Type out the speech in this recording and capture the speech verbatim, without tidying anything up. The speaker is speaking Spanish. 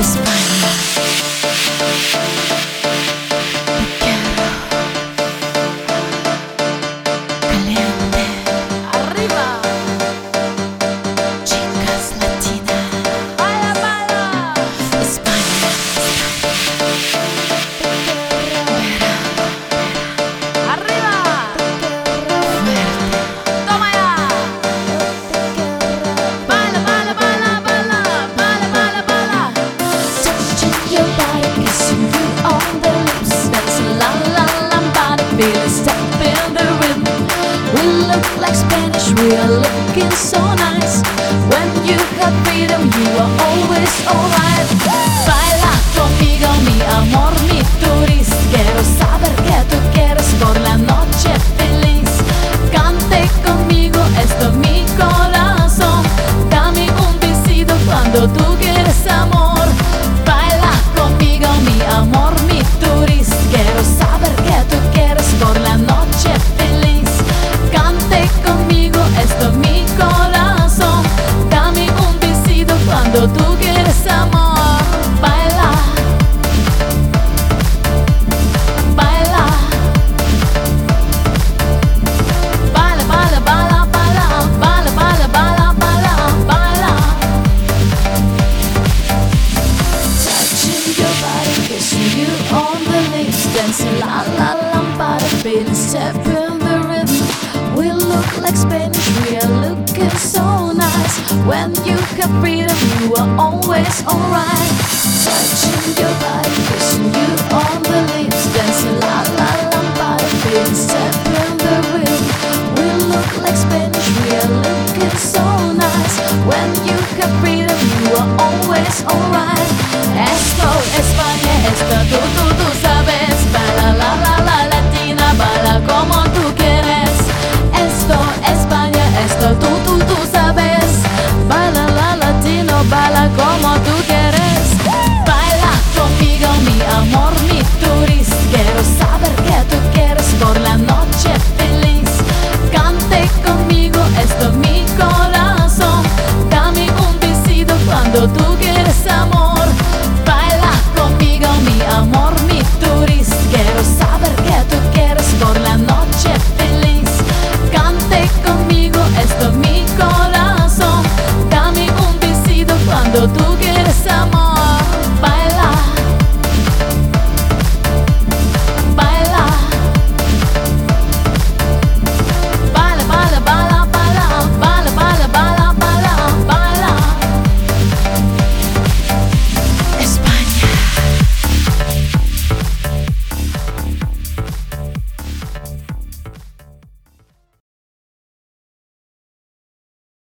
Like Spanish, we are looking so nice. When you have freedom, you are always alright. Baila conmigo, mi amor, mi turista. Quiero saber que tú quieres por la noche feliz. Cante conmigo, esto es mi corazón. Dame un besito cuando tú quieres amor. Baila conmigo, mi amor, mi turista. Quiero saber que tú quieres por la noche feliz. Cante conmigo, esto es mi corazón. Dame un besito cuando tú quieres amor. Baila, baila, baila, baila, baila, baila, baila, baila, baila, baila. Touching your body, kissing you on the lips, dancing la la lambada, feeling step in the rhythm. We look like Spanish, we are looking so nice. When you have freedom, you are always alright. Touching your body, kissing you on the lips, dancing la la lambada, feeling step in the rhythm. We look like Spanish, we are looking so nice. When you have freedom, you are always alright. Esto, España, esto tú, tú, tú sabes. Baila la la la latina, baila como tú quieres. Esto, España, esto tú, tú, tú sabes. Baila la latino, baila como tú quieres. Baila conmigo, mi amor, mi turista. Quiero saber que tú quieres por la noche feliz. Cante conmigo, esto es mi corazón. Dame un besito cuando tú quieres.